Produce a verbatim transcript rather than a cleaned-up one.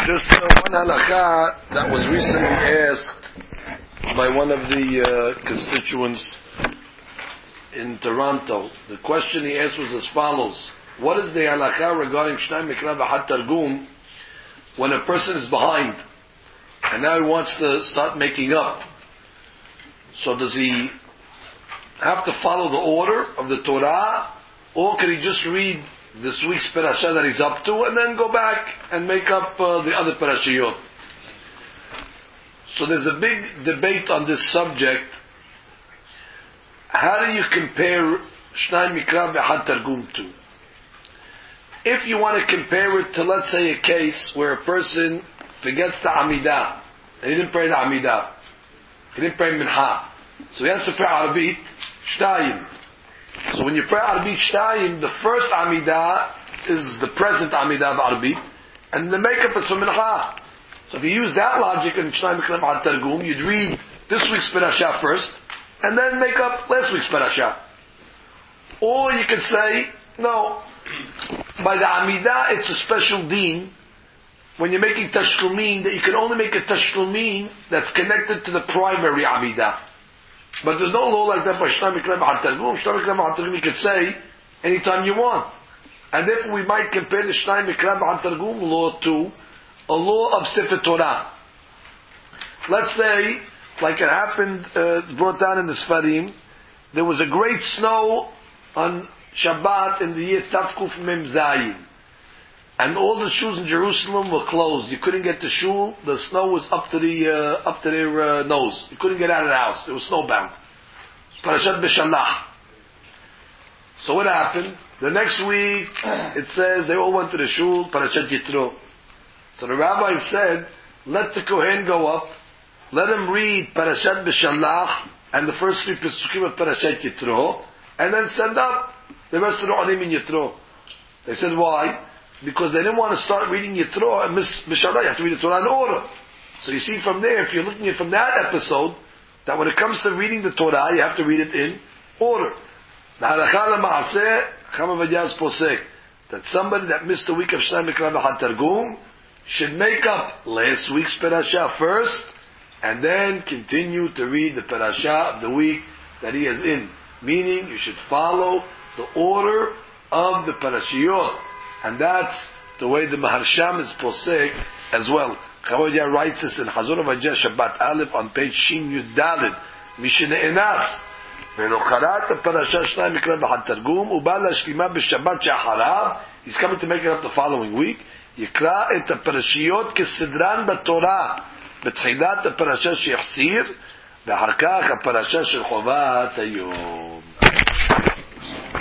Just uh, one halakha that was recently asked by one of the uh, constituents in Toronto. The question he asked was as follows: what is the halakha regarding Shnai Mikra v'Hat Targum when a person is behind and now he wants to start making up? So does he have to follow the order of the Torah, or can he just read this week's parasha that he's up to and then go back and make up uh, the other parashiyot? So there's a big debate on this subject. How do you compare Shnai Mikra v'Hat Targum to? If you want to compare it to, let's say, a case where a person forgets the Amidah, and he didn't pray the Amidah, he didn't pray Mincha, so he has to pray Arbit Shtayim. So when you pray Arbit Shtayim, the first Amidah is the present Amidah of Arbit, and the makeup is for Mincha. So if you use that logic in Shnai Mikra v'Hat Targum, you'd read this week's parasha first, and then make up last week's parasha. Or you could say, no, by the Amidah it's a special deen, when you're making Tashlumin, that you can only make a Tashlumin that's connected to the primary Amidah. But there's no law like that by Shnai Mikra v'Hat Targum. Shnai Mikra v'Hat Targum you could say anytime you want. And therefore we might compare the Shnai Mikra v'Hat Targum law to a law of Sefer Torah. Let's say, like it happened, uh, brought down in the Sfarim, there was a great snow on Shabbat in the year Tavkuf Mem Zayin. And all the shuls in Jerusalem were closed. You couldn't get to shul. The snow was up to the uh, up to their uh, nose. You couldn't get out of the house. It was snowbound. Parashat Beshalach. So what happened? The next week it says they all went to the shul. Parashat Yitro. So the rabbi said, let the Kohen go up. Let him read Parashat Beshalach and the first three Pesukim of Parashat Yitro, and then send up the rest of the Olim in Yitro. They said, why? Because they didn't want to start reading Yitro and Beshalach. You have to read the Torah in order. So you see from there, if you're looking at from that episode, that when it comes to reading the Torah, you have to read it in order. The halakha l'ma'aseh, Chama V'Yaz posek, that somebody that missed the week of Shnai Mikra v'Hat Targum should make up last week's parasha first, and then continue to read the parasha of the week that he is in. Meaning, you should follow the order of the parashiyot. And that's the way the Maharsham is posek as well. Chavodia writes this in Hazor Vajah Shabbat Aleph on page Shin Yud Daled. Mishne Enas. Velo Charat parasha Shnai Mikra v'Hat Targum uba lashlima b'Shabbat she'acharav. He's coming to make it up the following week. Yikra et parashiyot kesidran b'Torah. בתחילת הפרשה שהחסיר, ואחר כך הפרשה של חובת היום.